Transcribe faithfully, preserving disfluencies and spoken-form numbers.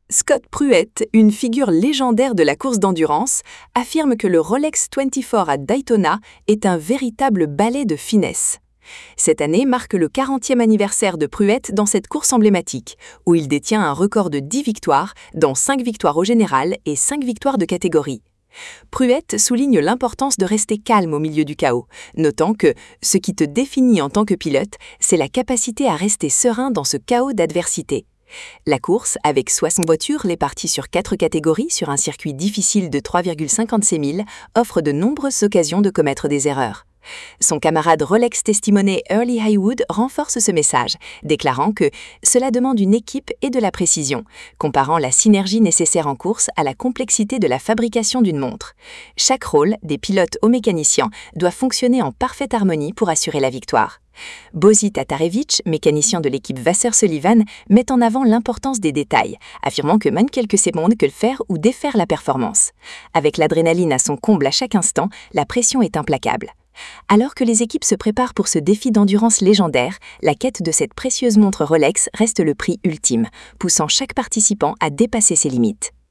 Scott Pruett, une figure légendaire de la course d'endurance, affirme que le Rolex vingt-quatre à Daytona est un véritable ballet de finesse. Cette année marque le quarantième anniversaire de Pruett dans cette course emblématique, où il détient un record de dix victoires, dont cinq victoires au général et cinq victoires de catégorie. Pruett souligne l'importance de rester calme au milieu du chaos, notant que « ce qui te définit en tant que pilote, c'est la capacité à rester serein dans ce chaos d'adversité ». La course, avec soixante voitures réparties sur quatre catégories sur un circuit difficile de trois virgule cinquante-six milles, offre de nombreuses occasions de commettre des erreurs. Son camarade Rolex testimoné Early Haywood renforce ce message, déclarant que « cela demande une équipe et de la précision », comparant la synergie nécessaire en course à la complexité de la fabrication d'une montre. Chaque rôle, des pilotes aux mécaniciens, doit fonctionner en parfaite harmonie pour assurer la victoire. Boži Tatarević, mécanicien de l'équipe Vasser-Sullivan, met en avant l'importance des détails, affirmant que même quelques secondes que faire ou défaire la performance. Avec l'adrénaline à son comble à chaque instant, la pression est implacable. Alors que les équipes se préparent pour ce défi d'endurance légendaire, la quête de cette précieuse montre Rolex reste le prix ultime, poussant chaque participant à dépasser ses limites.